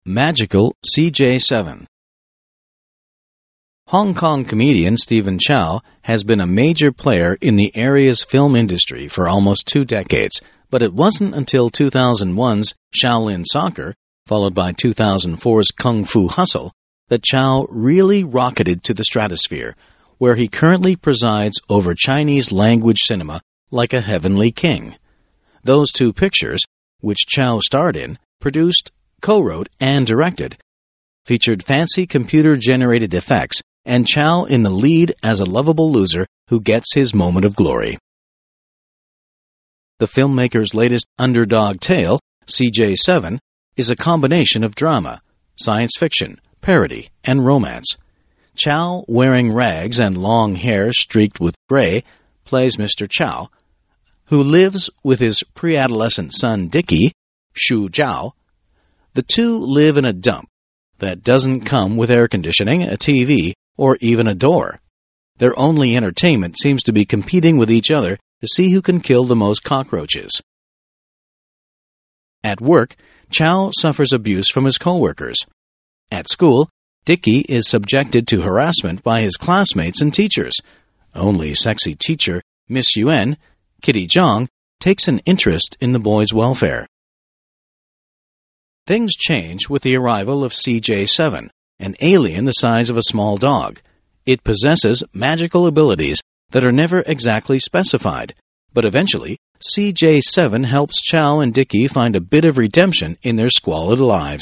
Magical CJ7. Hong Kong comedian Stephen Chow has been a major player in the area's film industry for almost 2 decades, but it wasn't until 2001's Shaolin Soccer, followed by 2004's Kung Fu Hustle, that Chow really rocketed to the stratosphere, where he currently presides over Chinese-language cinema like a heavenly king. Those 2 pictures, which Chow starred in, produced, co-wrote, and directed, featured fancy computer-generated effects and Chow in the lead as a lovable loser who gets his moment of glory. The filmmaker's latest underdog tale, CJ7, is a combination of drama, science fiction, parody, and romance. Chow, wearing rags and long hair streaked with gray, plays Mr. Chow, who lives with his pre-adolescent son Dickie, Shu Zhao. The 2 live in a dump that doesn't come with air conditioning, a TV, or even a door. Their only entertainment seems to be competing with each other to see who can kill the most cockroaches. At work, Chow suffers abuse from his co-workers. At school, Dickie is subjected to harassment by his classmates and teachers. Only sexy teacher Miss Yuan, Kitty Zhang, takes an interest in the boy's welfare. Things change with the arrival of CJ7, an alien the size of a small dog. It possesses magical abilities that are never exactly specified, but eventually, CJ7 helps Chow and Dickie find a bit of redemption in their squalid lives.